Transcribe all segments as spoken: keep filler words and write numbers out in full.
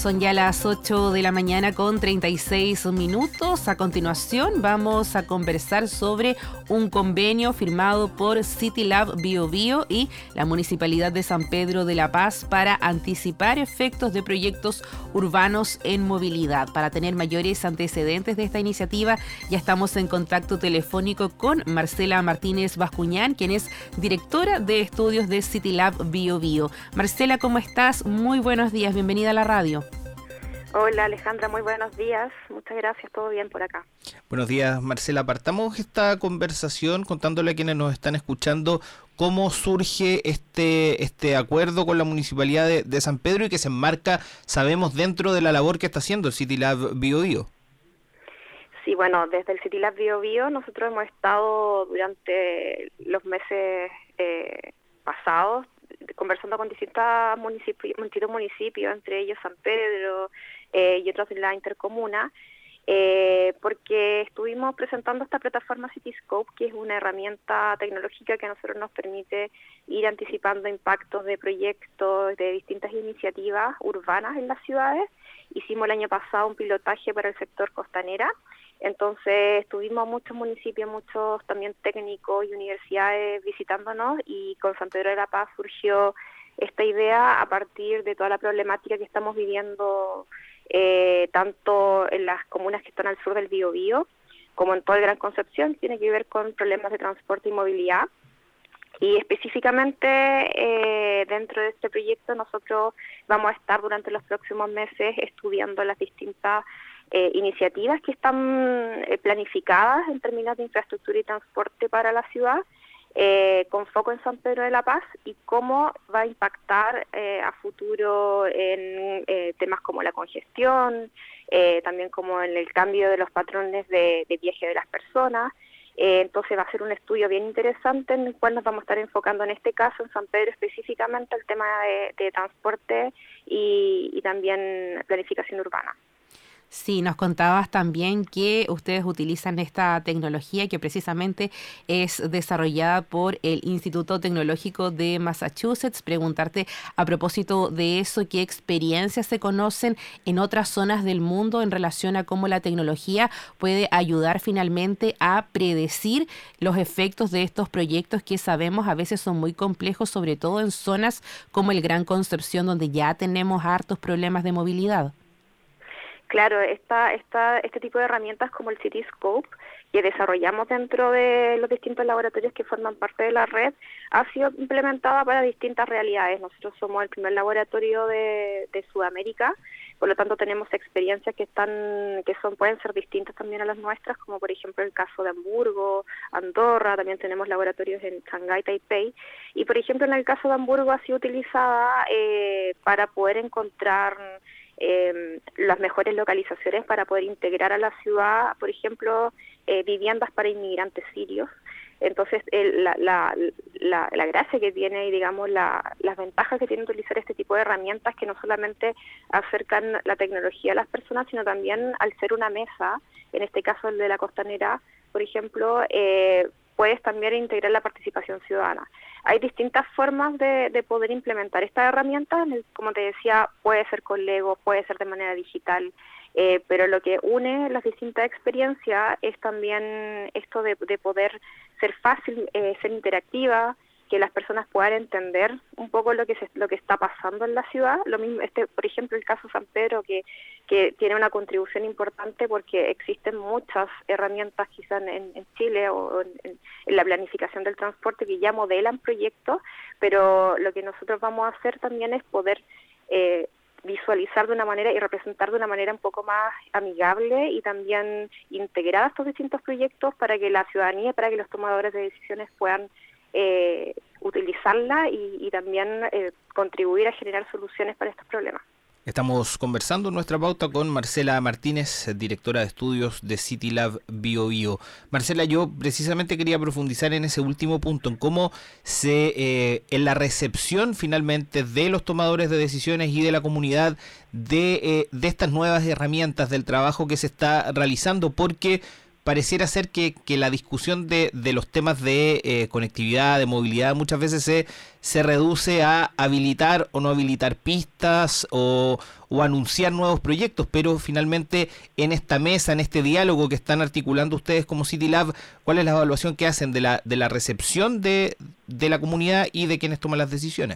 Son ya las ocho de la mañana con treinta y seis minutos. A continuación vamos a conversar sobre un convenio firmado por CityLab Bio Bio y la Municipalidad de San Pedro de la Paz para anticipar efectos de proyectos urbanos en movilidad. Para tener mayores antecedentes de esta iniciativa, ya estamos en contacto telefónico con Marcela Martínez Bascuñán, quien es directora de estudios de CityLab Bio Bio. Marcela, ¿cómo estás? Muy buenos días, bienvenida a la radio. Hola Alejandra, muy buenos días, muchas gracias, todo bien por acá. Buenos días Marcela, partamos esta conversación contándole a quienes nos están escuchando cómo surge este este acuerdo con la Municipalidad de, de San Pedro y que se enmarca, sabemos, dentro de la labor que está haciendo el CityLab Bio Bio. Sí, bueno, desde el CityLab Bio Bio nosotros hemos estado durante los meses eh, pasados conversando con distintos municipios, distintos municipios, entre ellos San Pedro eh, y otros de la intercomuna, eh, porque estuvimos presentando esta plataforma Cityscope, que es una herramienta tecnológica que a nosotros nos permite ir anticipando impactos de proyectos, de distintas iniciativas urbanas en las ciudades. Hicimos el año pasado un pilotaje para el sector costanera. Entonces tuvimos muchos municipios, muchos también técnicos y universidades visitándonos, y con San Pedro de la Paz surgió esta idea a partir de toda la problemática que estamos viviendo eh, tanto en las comunas que están al sur del Biobío como en toda el Gran Concepción. Tiene que ver con problemas de transporte y movilidad. Y específicamente eh, dentro de este proyecto nosotros vamos a estar durante los próximos meses estudiando las distintas Eh, iniciativas que están eh, planificadas en términos de infraestructura y transporte para la ciudad, eh, con foco en San Pedro de la Paz, y cómo va a impactar eh, a futuro en eh, temas como la congestión, eh, también como en el cambio de los patrones de, de viaje de las personas. Eh, entonces va a ser un estudio bien interesante en el cual nos vamos a estar enfocando en este caso, en San Pedro específicamente, el tema de, de transporte y, y también planificación urbana. Sí, nos contabas también que ustedes utilizan esta tecnología que precisamente es desarrollada por el Instituto Tecnológico de Massachusetts. Preguntarte a propósito de eso, ¿qué experiencias se conocen en otras zonas del mundo en relación a cómo la tecnología puede ayudar finalmente a predecir los efectos de estos proyectos que sabemos a veces son muy complejos, sobre todo en zonas como el Gran Concepción, donde ya tenemos hartos problemas de movilidad? Claro, esta, esta, este tipo de herramientas como el Cityscope, que desarrollamos dentro de los distintos laboratorios que forman parte de la red, ha sido implementada para distintas realidades. Nosotros somos el primer laboratorio de, de Sudamérica, por lo tanto tenemos experiencias que están, que son, pueden ser distintas también a las nuestras, como por ejemplo el caso de Hamburgo, Andorra, también tenemos laboratorios en Shanghái, Taipei, y por ejemplo en el caso de Hamburgo ha sido utilizada eh, para poder encontrar Eh, las mejores localizaciones para poder integrar a la ciudad, por ejemplo, eh, viviendas para inmigrantes sirios. Entonces, el, la, la, la, la gracia que tiene y, digamos, la, las ventajas que tiene utilizar este tipo de herramientas, que no solamente acercan la tecnología a las personas, sino también al ser una mesa, en este caso el de la costanera, por ejemplo, eh, puedes también integrar la participación ciudadana. Hay distintas formas de, de poder implementar estas herramientas, como te decía, puede ser con Lego, puede ser de manera digital, eh, pero lo que une las distintas experiencias es también esto de, de poder ser fácil, eh, ser interactiva, que las personas puedan entender un poco lo que se, lo que está pasando en la ciudad. Lo mismo, este, por ejemplo, el caso San Pedro, que, que tiene una contribución importante porque existen muchas herramientas quizás en, en Chile o en, en la planificación del transporte que ya modelan proyectos, pero lo que nosotros vamos a hacer también es poder eh, visualizar de una manera y representar de una manera un poco más amigable y también integrar estos distintos proyectos para que la ciudadanía, para que los tomadores de decisiones puedan Eh, utilizarla y, y también eh, contribuir a generar soluciones para estos problemas. Estamos conversando en nuestra pauta con Marcela Martínez, directora de estudios de CityLab Bio Bio. Marcela, yo precisamente quería profundizar en ese último punto, en cómo se, eh, en la recepción finalmente de los tomadores de decisiones y de la comunidad de, eh, de estas nuevas herramientas, del trabajo que se está realizando, porque pareciera ser que, que la discusión de, de los temas de eh, conectividad, de movilidad, muchas veces se, se reduce a habilitar o no habilitar pistas o, o anunciar nuevos proyectos, pero finalmente en esta mesa, en este diálogo que están articulando ustedes como CityLab, ¿cuál es la evaluación que hacen de la, de la recepción de, de la comunidad y de quienes toman las decisiones?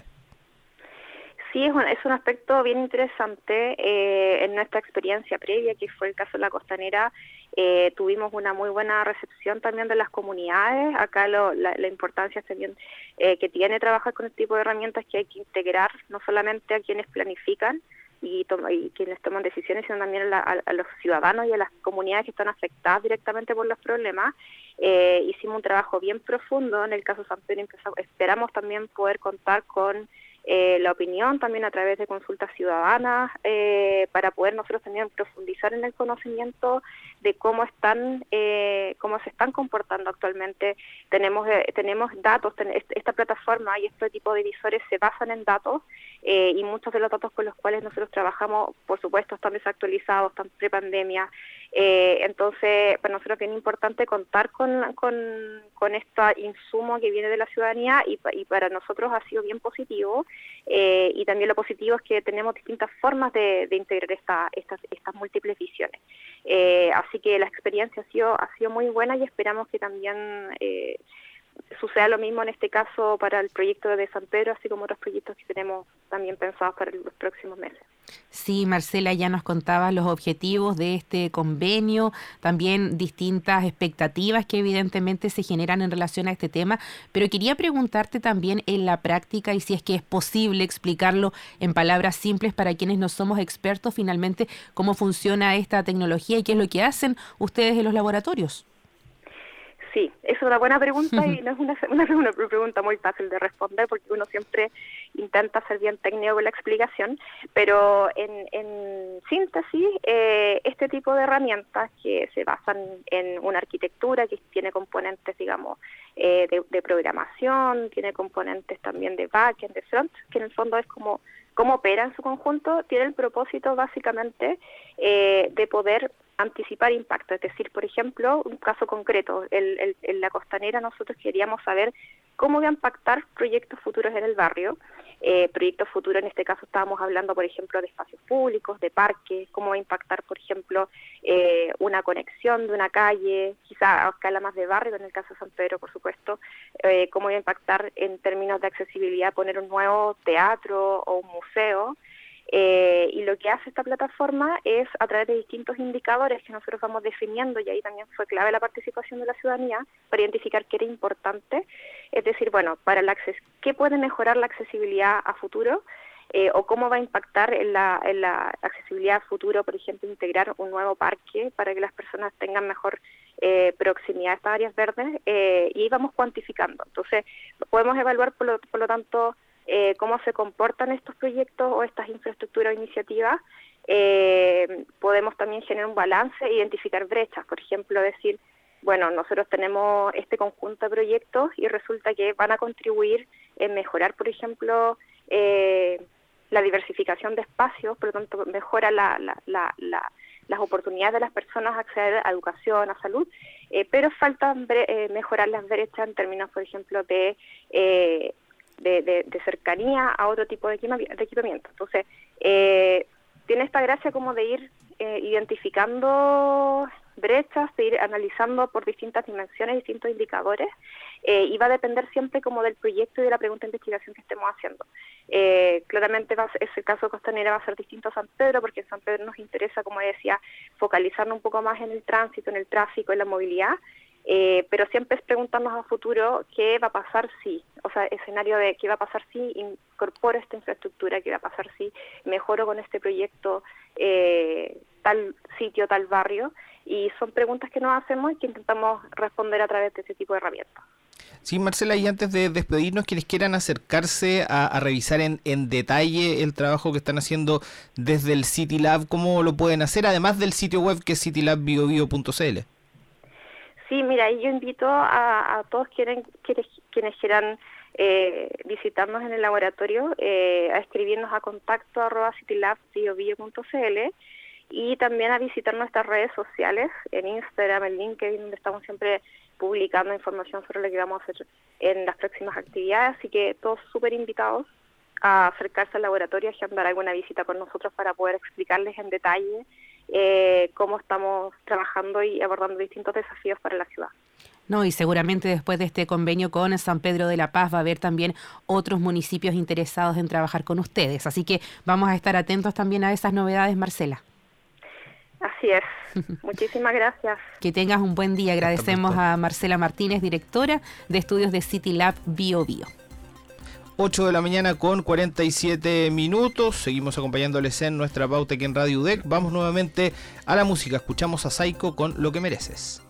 Sí, es un, es un aspecto bien interesante. Eh, en nuestra experiencia previa, que fue el caso de la Costanera, eh, tuvimos una muy buena recepción también de las comunidades. Acá lo, la, la importancia también eh, que tiene trabajar con este tipo de herramientas, que hay que integrar no solamente a quienes planifican y, toma, y quienes toman decisiones, sino también a, la, a, a los ciudadanos y a las comunidades que están afectadas directamente por los problemas. Eh, hicimos un trabajo bien profundo. En el caso de San Pedro empezamos, esperamos también poder contar con Eh, la opinión también a través de consultas ciudadanas eh, para poder nosotros también profundizar en el conocimiento de cómo están eh, cómo se están comportando actualmente. Tenemos eh, tenemos datos, ten, esta plataforma y este tipo de visores se basan en datos eh, y muchos de los datos con los cuales nosotros trabajamos, por supuesto, están desactualizados, están pre-pandemia. Eh, entonces, para nosotros es bien importante contar con, con, con este insumo que viene de la ciudadanía y, y para nosotros ha sido bien positivo. Eh, y también lo positivo es que tenemos distintas formas de, de integrar esta, estas, estas múltiples visiones. Eh, así que la experiencia ha sido, ha sido muy buena y esperamos que también eh, suceda lo mismo en este caso para el proyecto de San Pedro, así como otros proyectos que tenemos también pensados para los próximos meses. Sí, Marcela, ya nos contaba los objetivos de este convenio, también distintas expectativas que evidentemente se generan en relación a este tema, pero quería preguntarte también en la práctica y si es que es posible explicarlo en palabras simples para quienes no somos expertos finalmente cómo funciona esta tecnología y qué es lo que hacen ustedes en los laboratorios. Sí, es una buena pregunta y no es una, una, una pregunta muy fácil de responder porque uno siempre intenta ser bien técnico con la explicación, pero en, en síntesis, eh, este tipo de herramientas que se basan en una arquitectura que tiene componentes, digamos, eh, de, de programación, tiene componentes también de backend, de front, que en el fondo es como cómo opera en su conjunto, tiene el propósito básicamente eh, de poder anticipar impacto. Es decir, por ejemplo, un caso concreto, el, el, en la Costanera nosotros queríamos saber cómo va a impactar proyectos futuros en el barrio. Eh, proyectos futuros, en este caso estábamos hablando, por ejemplo, de espacios públicos, de parques, cómo va a impactar, por ejemplo, eh, una conexión de una calle, quizá a escala más de barrio, en el caso de San Pedro, por supuesto, eh, cómo va a impactar en términos de accesibilidad poner un nuevo teatro o un museo. Eh, y lo que hace esta plataforma es, a través de distintos indicadores que nosotros vamos definiendo, y ahí también fue clave la participación de la ciudadanía, para identificar qué era importante, es decir, bueno, para el acceso, qué puede mejorar la accesibilidad a futuro, eh, o cómo va a impactar en la, en la accesibilidad a futuro, por ejemplo, integrar un nuevo parque para que las personas tengan mejor eh, proximidad a estas áreas verdes, eh, y vamos cuantificando. Entonces, podemos evaluar, por lo, por lo tanto, Eh, cómo se comportan estos proyectos o estas infraestructuras o iniciativas. Eh, podemos también generar un balance e identificar brechas, por ejemplo, decir, bueno, nosotros tenemos este conjunto de proyectos y resulta que van a contribuir en mejorar, por ejemplo, eh, la diversificación de espacios, por lo tanto mejora la, la, la, la, las oportunidades de las personas a acceder a educación, a salud, eh, pero falta bre- eh, mejorar las brechas en términos, por ejemplo, de eh, De, de, de cercanía a otro tipo de equipamiento. Entonces, eh, tiene esta gracia como de ir eh, identificando brechas, de ir analizando por distintas dimensiones, distintos indicadores, eh, y va a depender siempre como del proyecto y de la pregunta de investigación que estemos haciendo. Eh, claramente va a ser, ese caso de Costanera va a ser distinto a San Pedro, porque en San Pedro nos interesa, como decía, focalizarnos un poco más en el tránsito, en el tráfico, en la movilidad, Eh, pero siempre es preguntarnos a futuro qué va a pasar si, o sea, escenario de qué va a pasar si incorporo esta infraestructura, qué va a pasar si mejoro con este proyecto eh, tal sitio, tal barrio, y son preguntas que nos hacemos y que intentamos responder a través de ese tipo de herramientas. Sí, Marcela, y antes de despedirnos, quienes quieran acercarse a, a revisar en, en detalle el trabajo que están haciendo desde el CityLab, ¿cómo lo pueden hacer? Además del sitio web que es citylab bio bio punto c l. Sí, mira, yo invito a, a todos quienes, quienes, quienes quieran eh, visitarnos en el laboratorio, eh, a escribirnos a contacto arroba citylab bio bio punto c l y también a visitar nuestras redes sociales, en Instagram, en LinkedIn, donde estamos siempre publicando información sobre lo que vamos a hacer en las próximas actividades, así que todos súper invitados a acercarse al laboratorio, a agendar alguna visita con nosotros para poder explicarles en detalle eh, cómo estamos trabajando y abordando distintos desafíos para la ciudad. No, y seguramente después de este convenio con San Pedro de la Paz va a haber también otros municipios interesados en trabajar con ustedes, así que vamos a estar atentos también a esas novedades, Marcela. Así es. Muchísimas gracias. Que tengas un buen día. Agradecemos a Marcela Martínez, directora de estudios de CityLab BioBio. ocho de la mañana con cuarenta y siete minutos. Seguimos acompañándoles en nuestra pauta aquí en Radio U D E C. Vamos nuevamente a la música. Escuchamos a Saiko con Lo que mereces.